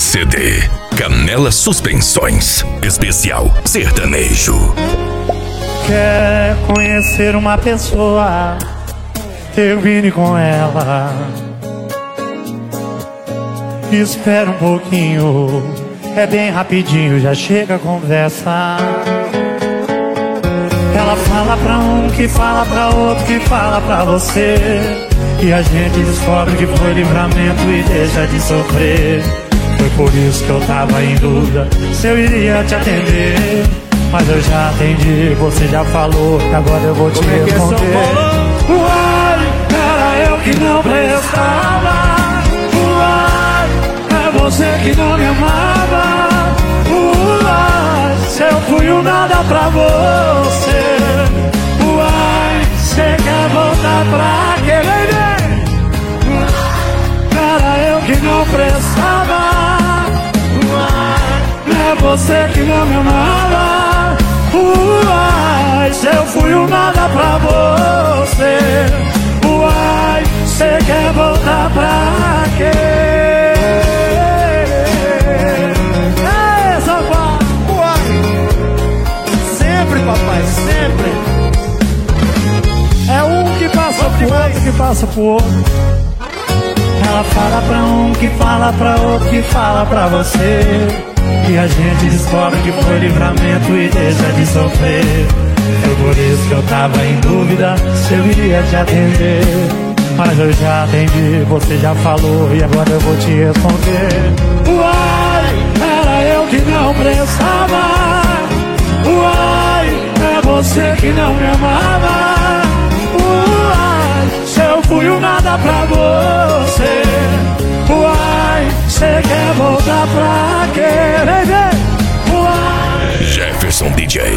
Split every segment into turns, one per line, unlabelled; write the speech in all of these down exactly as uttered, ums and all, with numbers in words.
C D Canela Suspensões, especial sertanejo.
Quer conhecer uma pessoa? Termine com ela. Espera um pouquinho, é bem rapidinho, já chega a conversa. Ela fala pra um, que fala pra outro, que fala pra você, e a gente descobre que foi livramento e deixa de sofrer. Foi por isso que eu tava em dúvida se eu iria te atender, mas eu já atendi, você já falou, agora eu vou te
Como é que é, São
responder.
Paulo?
Uai, era eu que não prestava. Uai, é você que não me amava. Uai, se eu fui um nada pra você. Uai, cê quer voltar pra querer? Era eu que não prestava. Uai, é você que não me amava. Uai, se eu fui um nada pra você. Uai, cê quer voltar pra quê? É, Safá!
Uai! Sempre, papai, sempre!
É um que passa pro outro, que passa pro outro. Ela fala pra um, que fala pra outro, que fala pra você, e a gente descobre que foi livramento e deixa de sofrer. Foi por isso que eu tava em dúvida se eu iria te atender, mas eu já atendi, você já falou e agora eu vou te responder. Uai, era eu que não prestava. Uai, é você que não me amava. Uai, se eu fui um nada pra você. Uai, cê quer voltar pra querer? Uai,
Jefferson D J.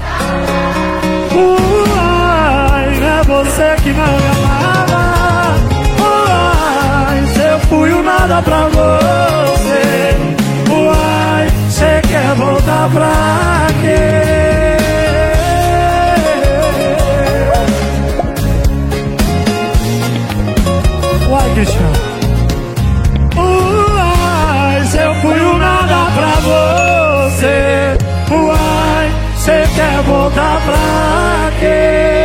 uai, é você que não me amava. Uai, se eu fui um nada pra você. Uai, cê quer voltar pra quê? Uai, Cristiano. Uai, se eu fui um nada pra você. Uai, cê quer voltar pra quê?